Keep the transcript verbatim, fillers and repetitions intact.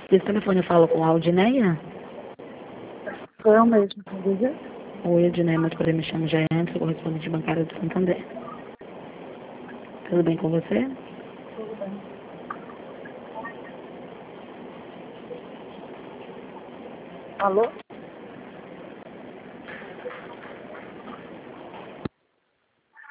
Esse telefone eu falo com a Aldineia? Sou eu mesmo, quer dizer? Oi, Aldineia, muito prazer, me chamo Jaiane, sou correspondente bancária do Santander. Tudo bem com você? Tudo bem. Alô?